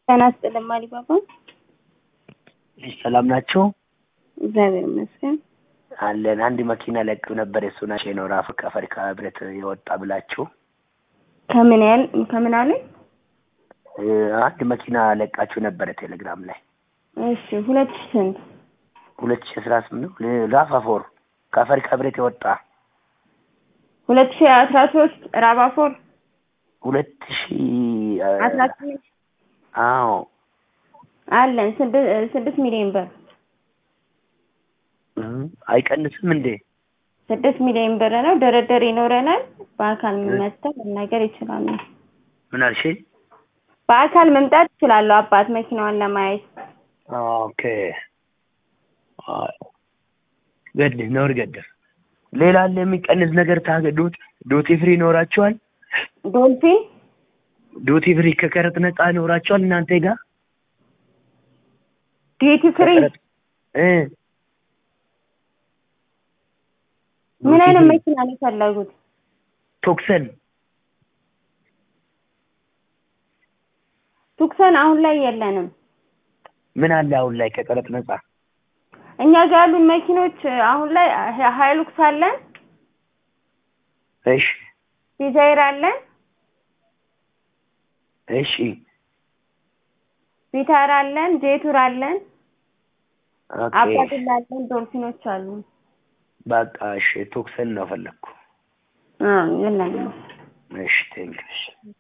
ተናስ ለማሊ ባባ ሰላም ናችሁ? እግዚአብሔር ይመስገን አለን። አንድ መኪና ለቅው ነበር የሱና ሼኖራ ከአፍሪካ ህብረት የወጣ ብላችሁ ከምን አለ አንድ መኪና ለቃችሁ ነበር ቴሌግራም ላይ። እሺ 2018 ራፋፎር ከአፍሪካ ህብረት የወጣ 2013 ራፋፎር 2018 አዎ አለን 6 ሚሊዮን ብር አይቀንስም እንዴ? 6 ሚሊዮን ብር ነው። ደረደር ይኖረናል። በአካል መምጣት ነገር ይችላል። ምን አልሽ? በአካል መምጣት ይችላል አባት መኪናውን ለማየት። ኦኬ ገድ ሌላ ለሚቀንስ ነገር ታገዱት ዶቲ ፍሪ ይኖራችኋል? ዶቲ ፍሪ ከቀረጥ ነፃ ይኖራችኋል እናንተ ጋር? ዶቲ ፍሪ ምን አይነት መኪና ነው የፈለጉት? ቱክሰን አሁን ላይ የለንም። ምን አለ አሁን ላይ ከቀረጥ ነፃ? እኛ ጋር ያሉ መኪኖች አሁን ላይ ሃይሉክስ አለን። እሺ ዲዛይር አለን። እሺ ቪታር አለን፣ ጄቱር አለን። ኦኬ አባዱላ አለን፣ ዶልፊኖች አሉ። በቃ እሺ ቱክሰን ነው ፈለኩ። የለንም። እሺ ቴንክስ